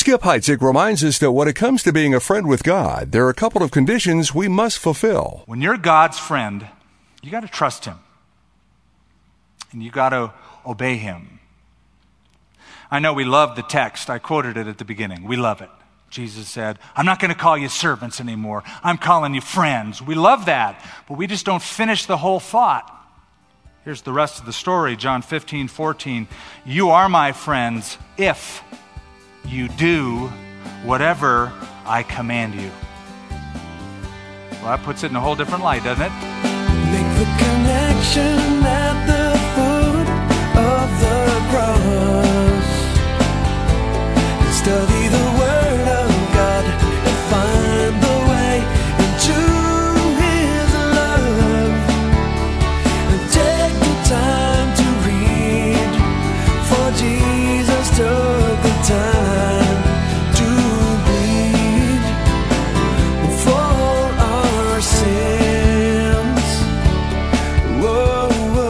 Skip Heitzig reminds us that when it comes to being a friend with God, there are a couple of conditions we must fulfill. When you're God's friend, you got to trust Him. And you got to obey Him. I know we love the text. I quoted it at the beginning. We love it. Jesus said, I'm not going to call you servants anymore. I'm calling you friends. We love that, but we just don't finish the whole thought. Here's the rest of the story, John 15:14. You are my friends if you do whatever I command you. Well, that puts it in a whole different light, doesn't it? Make the connection at the foot of the cross. Study the Word of God and find the way into His love. And take the time to read, for Jesus took the time to bleed for our sins. Whoa,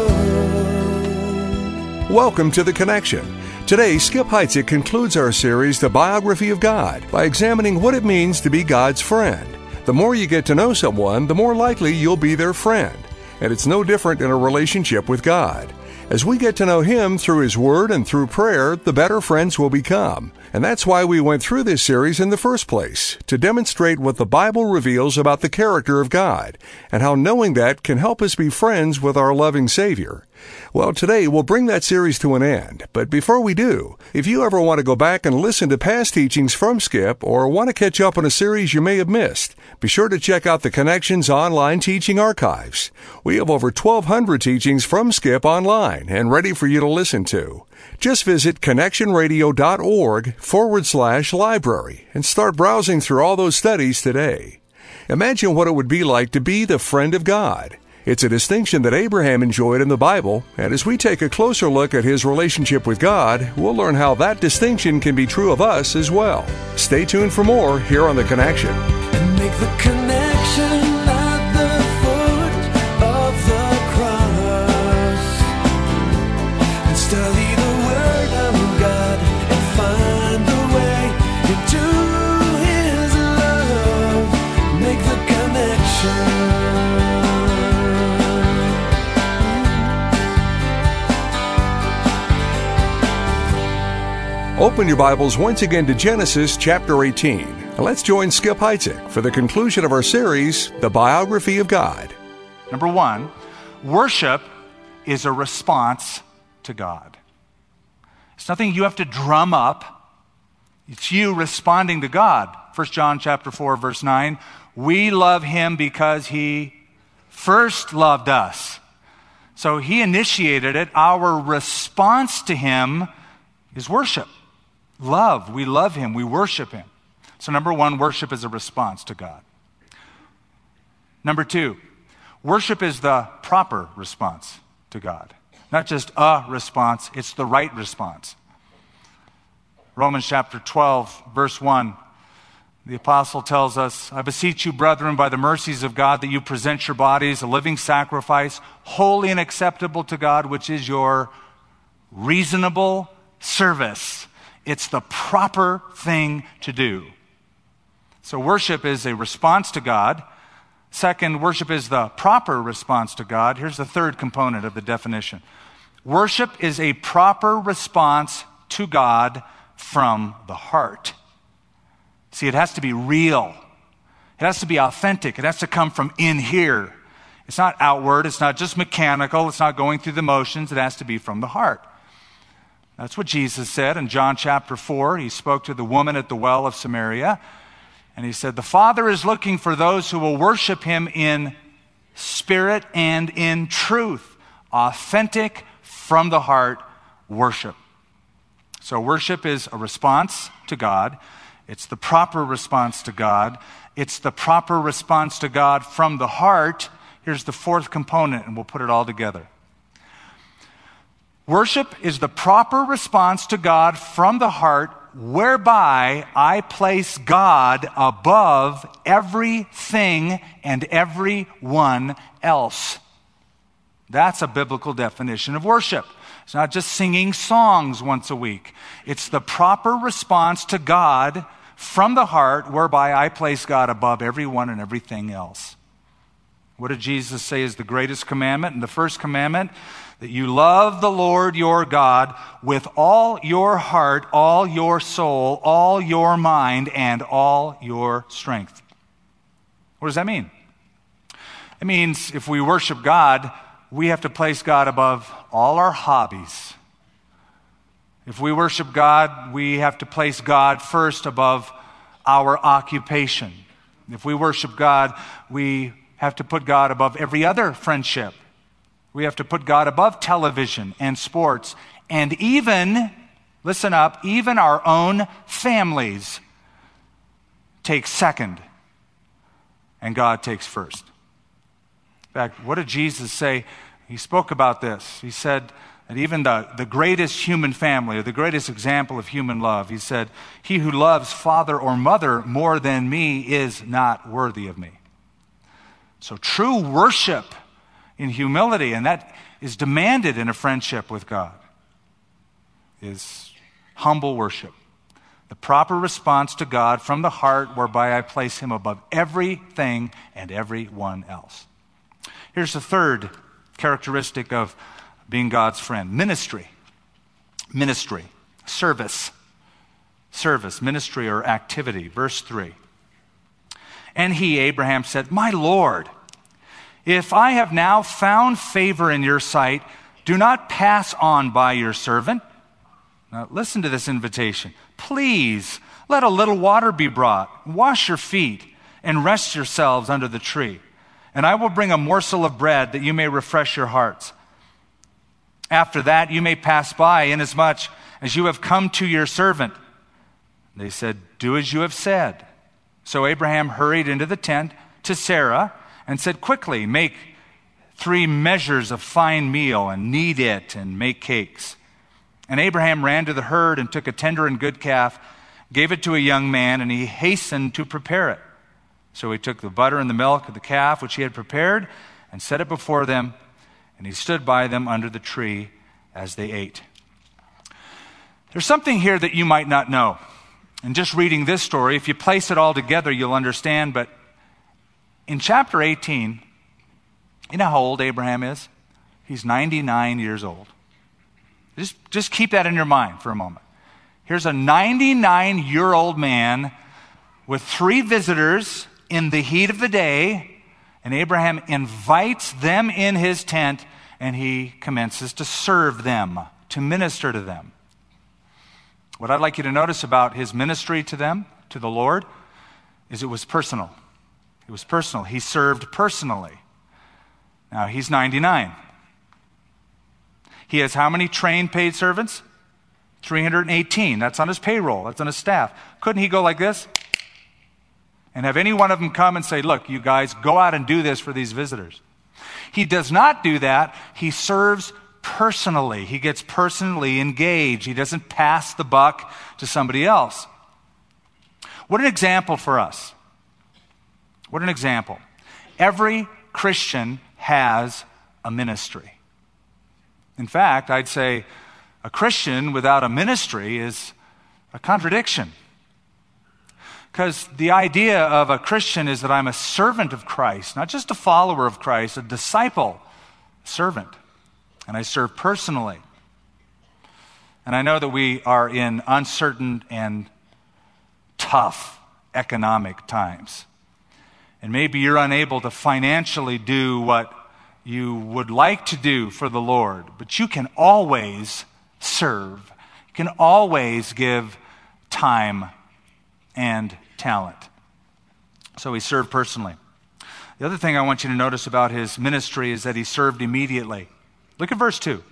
whoa. Welcome to The Connection. Today, Skip Heitzig concludes our series, The Biography of God, by examining what it means to be God's friend. The more you get to know someone, the more likely you'll be their friend. And it's no different in a relationship with God. As we get to know Him through His Word and through prayer, the better friends we'll become. And that's why we went through this series in the first place, to demonstrate what the Bible reveals about the character of God, and how knowing that can help us be friends with our loving Savior. Well, today we'll bring that series to an end, but before we do, if you ever want to go back and listen to past teachings from Skip or want to catch up on a series you may have missed, be sure to check out the Connections online teaching archives. We have over 1,200 teachings from Skip online and ready for you to listen to. Just visit connectionradio.org/library and start browsing through all those studies today. Imagine what it would be like to be the friend of God. It's a distinction that Abraham enjoyed in the Bible, and as we take a closer look at his relationship with God, we'll learn how that distinction can be true of us as well. Stay tuned for more here on The Connection. And make the connection at the foot of the cross. And study the Word of God and find the way into His love. Make the connection. Open your Bibles once again to Genesis chapter 18. And let's join Skip Heitzig for the conclusion of our series, The Biography of God. Number one, worship is a response to God. It's nothing you have to drum up. It's you responding to God. 1 John chapter 4, verse 9, we love Him because He first loved us. So He initiated it. Our response to Him is worship. Love. We love Him. We worship Him. So number one, worship is a response to God. Number two, worship is the proper response to God. Not just a response, it's the right response. Romans chapter 12, verse 1, the apostle tells us, I beseech you, brethren, by the mercies of God, that you present your bodies a living sacrifice, holy and acceptable to God, which is your reasonable service. It's the proper thing to do. So worship is a response to God. Second, worship is the proper response to God. Here's the third component of the definition. Worship is a proper response to God from the heart. See, it has to be real. It has to be authentic. It has to come from in here. It's not outward. It's not just mechanical. It's not going through the motions. It has to be from the heart. That's what Jesus said in John chapter 4. He spoke to the woman at the well of Samaria, and He said, the Father is looking for those who will worship Him in spirit and in truth. Authentic, from the heart worship. So worship is a response to God. It's the proper response to God. It's the proper response to God from the heart. Here's the fourth component, and we'll put it all together. Worship is the proper response to God from the heart, whereby I place God above everything and everyone else. That's a biblical definition of worship. It's not just singing songs once a week. It's the proper response to God from the heart, whereby I place God above everyone and everything else. What did Jesus say is the greatest commandment? And the first commandment, that you love the Lord your God with all your heart, all your soul, all your mind, and all your strength. What does that mean? It means if we worship God, we have to place God above all our hobbies. If we worship God, we have to place God first above our occupation. If we worship God, we have to put God above every other friendship. We have to put God above television and sports and even, listen up, even our own families take second and God takes first. In fact, what did Jesus say? He spoke about this. He said that even the greatest human family, or the greatest example of human love, he said, he who loves father or mother more than me is not worthy of me. So true worship in humility, and that is demanded in a friendship with God, is humble worship. The proper response to God from the heart, whereby I place him above everything and everyone else. Here's the third characteristic of being God's friend. Ministry. Ministry. Service. Service. Ministry or activity. Verse 3. And he, Abraham, said, my Lord, if I have now found favor in your sight, do not pass on by your servant. Now listen to this invitation. Please, let a little water be brought. Wash your feet and rest yourselves under the tree. And I will bring a morsel of bread that you may refresh your hearts. After that, you may pass by, inasmuch as you have come to your servant. They said, do as you have said. So Abraham hurried into the tent to Sarah and said, quickly, make 3 measures of fine meal and knead it and make cakes. And Abraham ran to the herd and took a tender and good calf, gave it to a young man, and he hastened to prepare it. So he took the butter and the milk of the calf, which he had prepared, and set it before them, and he stood by them under the tree as they ate. There's something here that you might not know. And just reading this story, if you place it all together, you'll understand. But in chapter 18, you know how old Abraham is? He's 99 years old. Just keep that in your mind for a moment. Here's a 99-year-old man with 3 visitors in the heat of the day, and Abraham invites them in his tent, and he commences to serve them, to minister to them. What I'd like you to notice about his ministry to them, to the Lord, is it was personal. It was personal. He served personally. Now, he's 99. He has how many trained paid servants? 318. That's on his payroll. That's on his staff. Couldn't he go like this? And have any one of them come and say, look, you guys, go out and do this for these visitors. He does not do that. He serves personally. He gets personally engaged. He doesn't pass the buck to somebody else. What an example for us. What an example. Every Christian has a ministry. In fact, I'd say a Christian without a ministry is a contradiction. Because the idea of a Christian is that I'm a servant of Christ, not just a follower of Christ, a disciple, servant. And I serve personally. And I know that we are in uncertain and tough economic times. And maybe you're unable to financially do what you would like to do for the Lord, but you can always serve. You can always give time and talent. So he served personally. The other thing I want you to notice about his ministry is that he served immediately. Look at verse 2.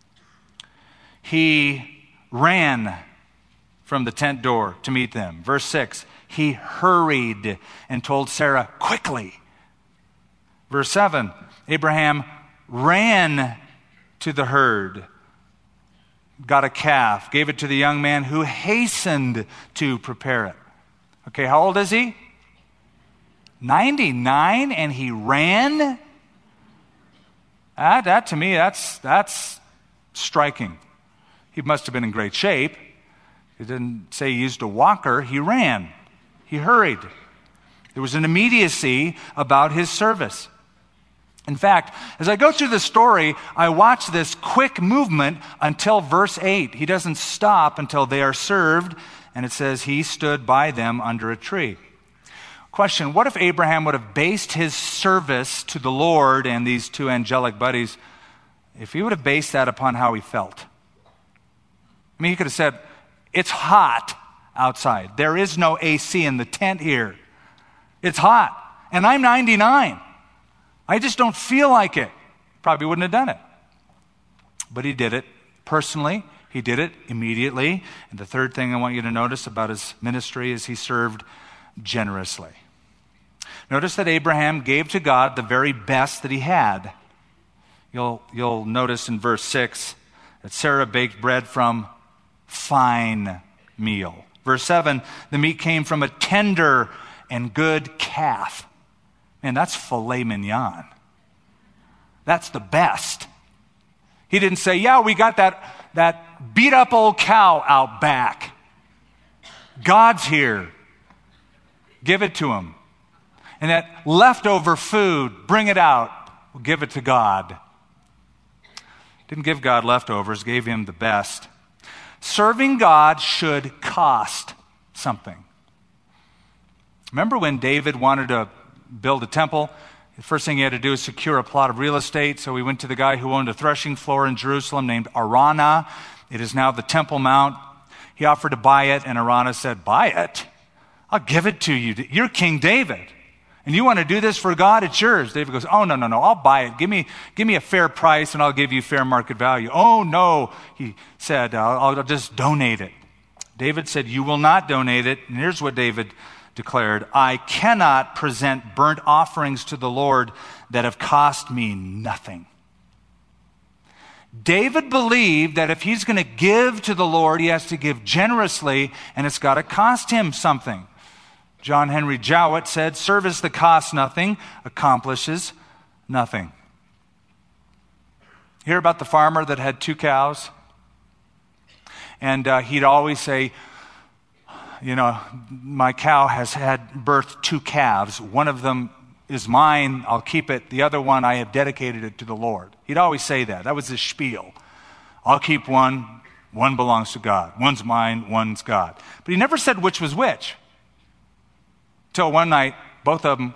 He ran from the tent door to meet them. Verse 6, he hurried and told Sarah, quickly. Verse 7, Abraham ran to the herd, got a calf, gave it to the young man who hastened to prepare it. Okay, how old is he? 99, and he ran? That to me, that's striking. He must have been in great shape. He didn't say he used a walker. He ran. He hurried. There was an immediacy about his service. In fact, as I go through the story, I watch this quick movement until verse 8. He doesn't stop until they are served, and it says he stood by them under a tree. Question, what if Abraham would have based his service to the Lord and these two angelic buddies, if he would have based that upon how he felt? I mean, he could have said, it's hot outside. There is no AC in the tent here. It's hot, and I'm 99. I just don't feel like it. Probably wouldn't have done it. But he did it personally. He did it immediately. And the third thing I want you to notice about his ministry is he served generously. Notice that Abraham gave to God the very best that he had. You'll notice in verse 6 that Sarah baked bread from fine meal. Verse 7, the meat came from a tender and good calf. Man, that's filet mignon. That's the best. He didn't say, yeah, we got that beat up old cow out back. God's here. Give it to him. And that leftover food, bring it out. We'll give it to God. Didn't give God leftovers, gave him the best. Serving God should cost something. Remember when David wanted to build a temple? The first thing he had to do is secure a plot of real estate. So he went to the guy who owned a threshing floor in Jerusalem named Araunah. It is now the Temple Mount. He offered to buy it, and Araunah said, buy it? I'll give it to you. You're King David. And you want to do this for God? It's yours. David goes, oh, no, I'll buy it. Give me a fair price, and I'll give you fair market value. Oh, no, he said, I'll just donate it. David said, you will not donate it. And here's what David declared, I cannot present burnt offerings to the Lord that have cost me nothing. David believed that if he's going to give to the Lord, he has to give generously, and it's got to cost him something. John Henry Jowett said, service that costs nothing accomplishes nothing. Hear about the farmer that had 2 cows? And he'd always say, my cow has had birthed 2 calves. One of them is mine, I'll keep it. The other one, I have dedicated it to the Lord. He'd always say that. That was his spiel. I'll keep one belongs to God. One's mine, one's God. But he never said which was which. Till one night, both of them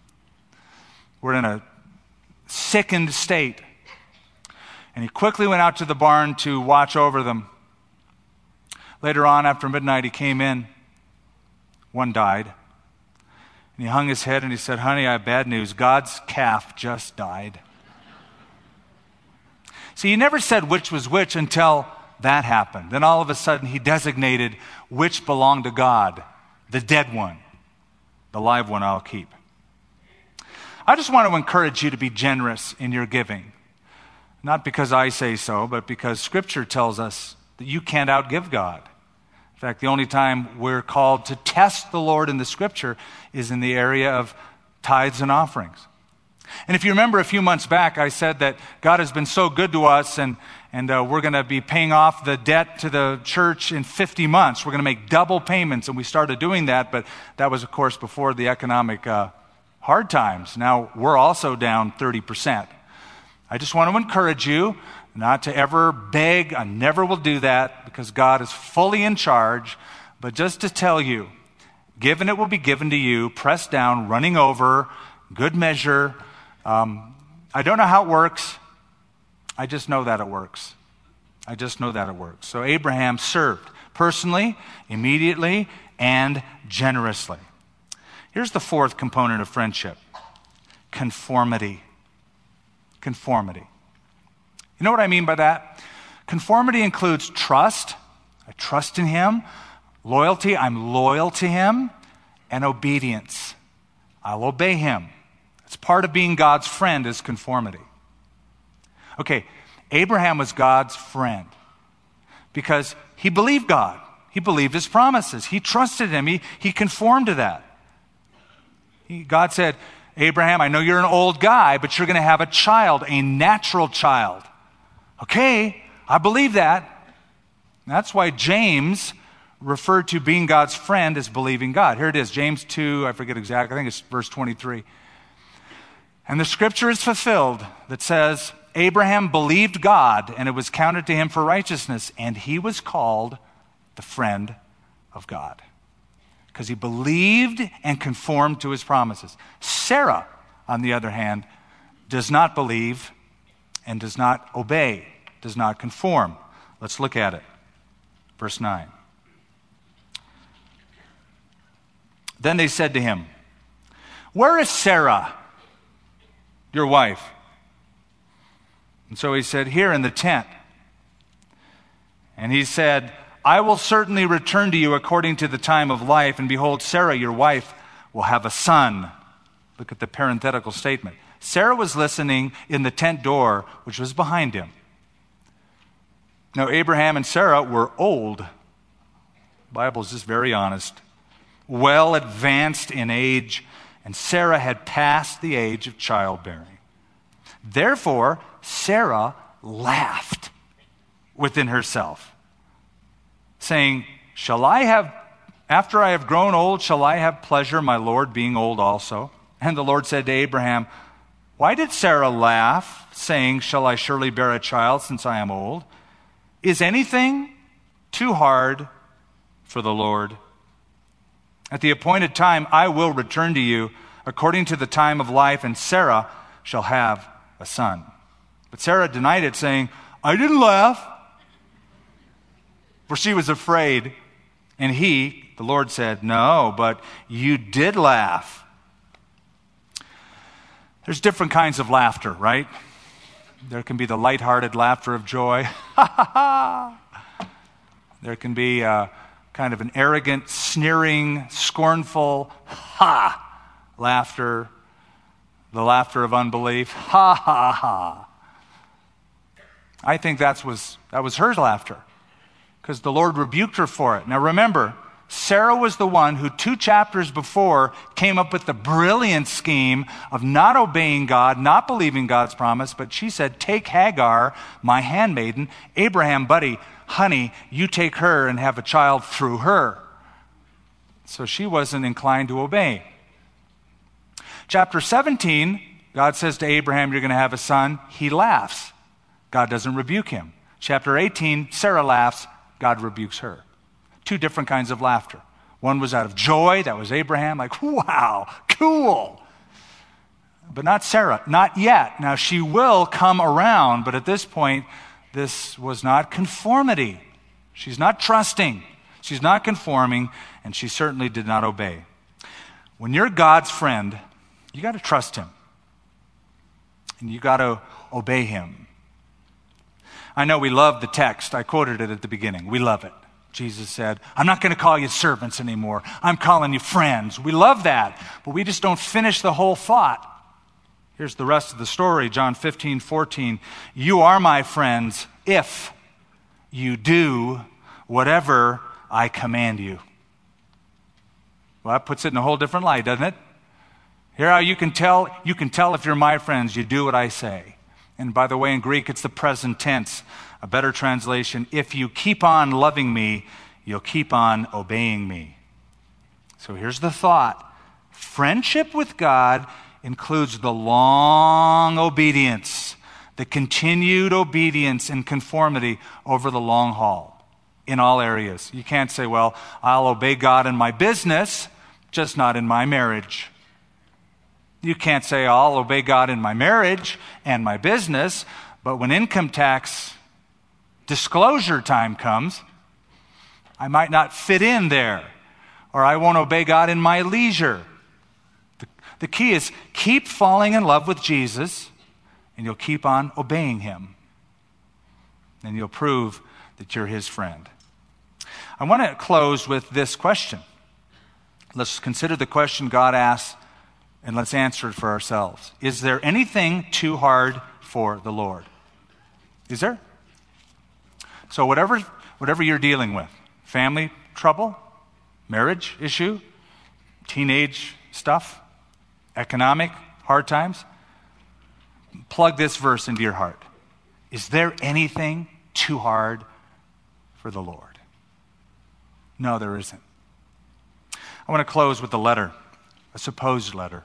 were in a sickened state. And he quickly went out to the barn to watch over them. Later on, after midnight, he came in. One died. And he hung his head and he said, honey, I have bad news. God's calf just died. See, he never said which was which until that happened. Then all of a sudden, he designated which belonged to God, the dead one. The live one I'll keep. I just want to encourage you to be generous in your giving. Not because I say so, but because Scripture tells us that you can't outgive God. In fact, the only time we're called to test the Lord in the Scripture is in the area of tithes and offerings. And if you remember a few months back, I said that God has been so good to us and we're going to be paying off the debt to the church in 50 months. We're going to make double payments, and we started doing that, but that was, of course, before the economic hard times. Now, we're also down 30%. I just want to encourage you not to ever beg. I never will do that because God is fully in charge, but just to tell you, given it will be given to you, pressed down, running over, good measure. I don't know how it works. I just know that it works. So Abraham served personally, immediately, and generously. Here's the fourth component of friendship: conformity. Conformity. You know what I mean by that? Conformity includes trust. I trust in him. Loyalty. I'm loyal to him. And obedience. I'll obey him. It's part of being God's friend is conformity. Okay, Abraham was God's friend because he believed God. He believed his promises. He trusted him. He conformed to that. God said, Abraham, I know you're an old guy, but you're going to have a child, a natural child. Okay, I believe that. That's why James referred to being God's friend as believing God. Here it is, James 2, I forget exactly, I think it's verse 23. And the scripture is fulfilled that says, Abraham believed God, and it was counted to him for righteousness, and he was called the friend of God. Because he believed and conformed to his promises. Sarah, on the other hand, does not believe and does not obey, does not conform. Let's look at it. Verse 9. Then they said to him, where is Sarah, your wife? And so he said, here in the tent. And he said, I will certainly return to you according to the time of life, and behold, Sarah, your wife, will have a son. Look at the parenthetical statement. Sarah was listening in the tent door, which was behind him. Now, Abraham and Sarah were old. The Bible is just very honest. Well advanced in age, and Sarah had passed the age of childbearing. Therefore, Sarah laughed within herself, saying, after I have grown old, shall I have pleasure, my Lord being old also? And the Lord said to Abraham, why did Sarah laugh, saying, shall I surely bear a child since I am old? Is anything too hard for the Lord? At the appointed time, I will return to you according to the time of life, and Sarah shall have a son. But Sarah denied it, saying, I didn't laugh, for she was afraid. And he, the Lord, said, no, but you did laugh. There's different kinds of laughter, right? There can be the lighthearted laughter of joy. There can be kind of an arrogant, sneering, scornful, laughter, the laughter of unbelief. I think that was her laughter, because the Lord rebuked her for it. Now remember, Sarah was the one who 2 chapters before came up with the brilliant scheme of not obeying God, not believing God's promise, but she said, take Hagar, my handmaiden, Abraham, buddy, honey, you take her and have a child through her. So she wasn't inclined to obey. Chapter 17, God says to Abraham, you're going to have a son. He laughs. God doesn't rebuke him. Chapter 18, Sarah laughs. God rebukes her. 2 different kinds of laughter. One was out of joy. That was Abraham. Like, wow, cool. But not Sarah. Not yet. Now, she will come around, but at this point, this was not conformity. She's not trusting. She's not conforming, and she certainly did not obey. When you're God's friend, you got to trust him. And you got to obey him. I know we love the text. I quoted it at the beginning. We love it. Jesus said, I'm not going to call you servants anymore. I'm calling you friends. We love that, but we just don't finish the whole thought. Here's the rest of the story, John 15:14. You are my friends if you do whatever I command you. Well, that puts it in a whole different light, doesn't it? Here how you can tell if you're my friends, you do what I say. And by the way, in Greek, it's the present tense. A better translation, if you keep on loving me, you'll keep on obeying me. So here's the thought. Friendship with God includes the long obedience, the continued obedience and conformity over the long haul in all areas. You can't say, well, I'll obey God in my business, just not in my marriage. You can't say, I'll obey God in my marriage and my business, but when income tax disclosure time comes, I might not fit in there, or I won't obey God in my leisure. The key is keep falling in love with Jesus, and you'll keep on obeying him. And you'll prove that you're his friend. I want to close with this question. Let's consider the question God asks, and let's answer it for ourselves. Is there anything too hard for the Lord? Is there? So whatever you're dealing with, family trouble, marriage issue, teenage stuff, economic hard times, plug this verse into your heart. Is there anything too hard for the Lord? No, there isn't. I want to close with a letter, a supposed letter.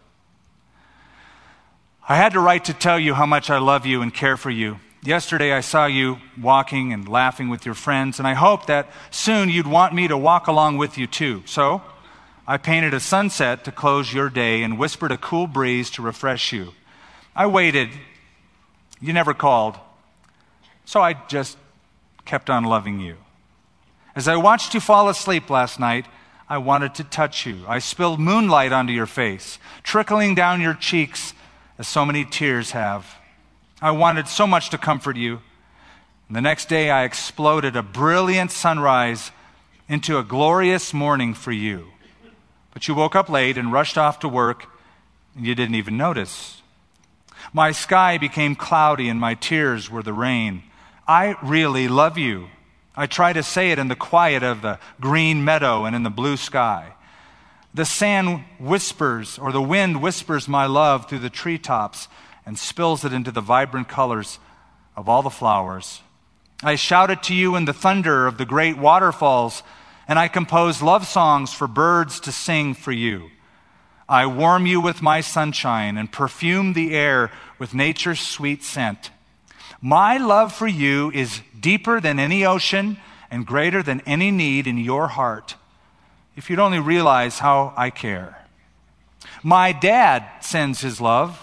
I had to write to tell you how much I love you and care for you. Yesterday I saw you walking and laughing with your friends, and I hoped that soon you'd want me to walk along with you too. So I painted a sunset to close your day and whispered a cool breeze to refresh you. I waited. You never called. So I just kept on loving you. As I watched you fall asleep last night, I wanted to touch you. I spilled moonlight onto your face, trickling down your cheeks as so many tears have. I wanted so much to comfort you. And the next day I exploded a brilliant sunrise into a glorious morning for you. But you woke up late and rushed off to work, and you didn't even notice. My sky became cloudy and my tears were the rain. I really love you. I try to say it in the quiet of the green meadow and in the blue sky. The sand whispers, or the wind whispers my love through the treetops and spills it into the vibrant colors of all the flowers. I shout it to you in the thunder of the great waterfalls, and I compose love songs for birds to sing for you. I warm you with my sunshine and perfume the air with nature's sweet scent. My love for you is deeper than any ocean and greater than any need in your heart. If you'd only realize how I care. My dad sends his love.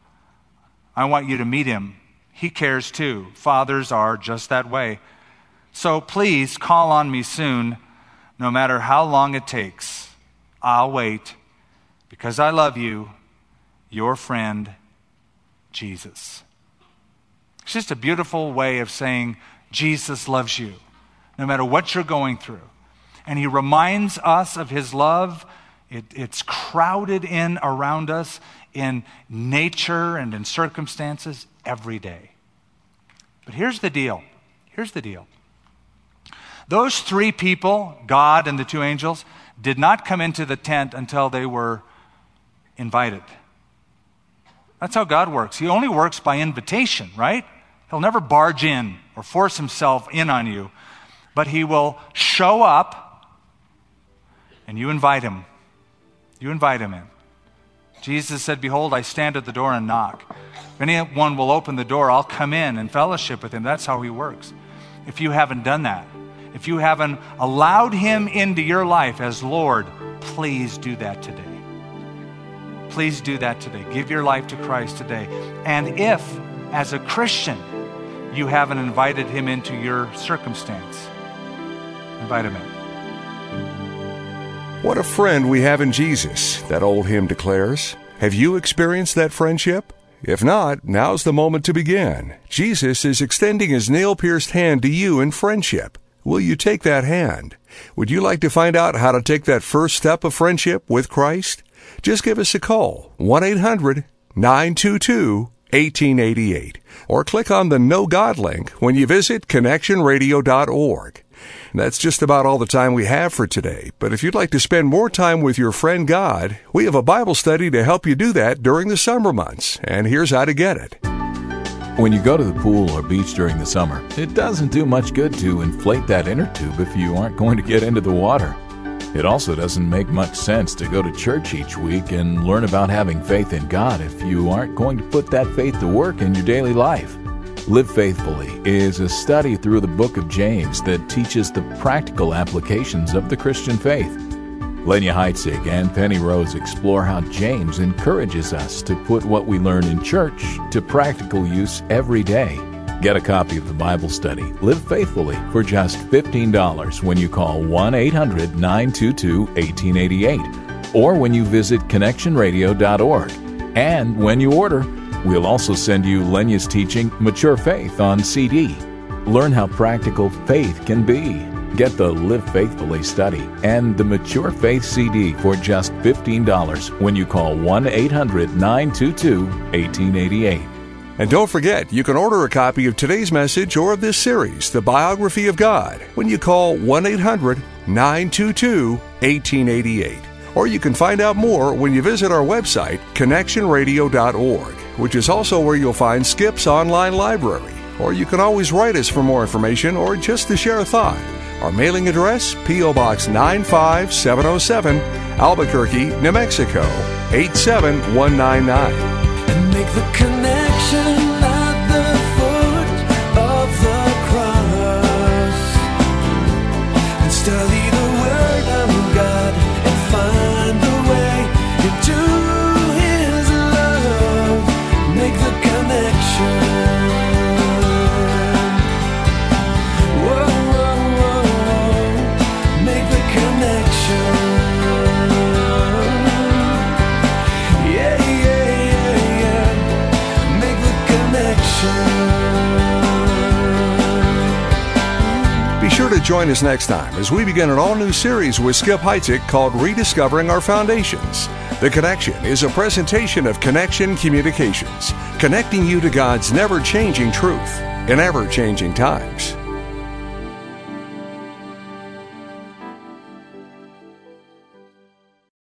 I want you to meet him. He cares too. Fathers are just that way. So please call on me soon, no matter how long it takes. I'll wait because I love you, your friend, Jesus. It's just a beautiful way of saying Jesus loves you, no matter what you're going through. And he reminds us of his love. It's crowded in around us in nature and in circumstances every day. But here's the deal. Here's the deal. Those three people, God and the two angels, did not come into the tent until they were invited. That's how God works. He only works by invitation, right? He'll never barge in or force himself in on you, but he will show up and you invite him. You invite him in. Jesus said, "Behold, I stand at the door and knock. If anyone will open the door, I'll come in and fellowship with him." That's how he works. If you haven't done that, if you haven't allowed him into your life as Lord, please do that today. Please do that today. Give your life to Christ today. And if, as a Christian, you haven't invited him into your circumstance, invite him in. What a friend we have in Jesus, that old hymn declares. Have you experienced that friendship? If not, now's the moment to begin. Jesus is extending his nail-pierced hand to you in friendship. Will you take that hand? Would you like to find out how to take that first step of friendship with Christ? Just give us a call, 1-800-922-1888, or click on the Know God link when you visit connectionradio.org. That's just about all the time we have for today. But if you'd like to spend more time with your friend God, we have a Bible study to help you do that during the summer months. And here's how to get it. When you go to the pool or beach during the summer, it doesn't do much good to inflate that inner tube if you aren't going to get into the water. It also doesn't make much sense to go to church each week and learn about having faith in God if you aren't going to put that faith to work in your daily life. Live Faithfully is a study through the book of James that teaches the practical applications of the Christian faith. Lenya Heitzig and Penny Rose explore how James encourages us to put what we learn in church to practical use every day. Get a copy of the Bible study, Live Faithfully, for just $15 when you call 1-800-922-1888 or when you visit connectionradio.org. And when you order, we'll also send you Lenya's teaching, Mature Faith, on CD. Learn how practical faith can be. Get the Live Faithfully study and the Mature Faith CD for just $15 when you call 1-800-922-1888. And don't forget, you can order a copy of today's message or of this series, The Biography of God, when you call 1-800-922-1888. Or you can find out more when you visit our website, connectionradio.org, which is also where you'll find Skip's online library. or you can always write us for more information or just to share a thought. Our mailing address, P.O. Box 95707, Albuquerque, New Mexico, 87199. And make the connection at the foot of the cross, and study the Word of God and find the way into His love. Make the connection. Whoa, whoa, whoa. Make the connection. Yeah, yeah, yeah, yeah. Make the connection. Be sure to join us next time as we begin an all-new series with Skip Heitzig called Rediscovering Our Foundations. The Connection is a presentation of Connection Communications, connecting you to God's never-changing truth in ever-changing times.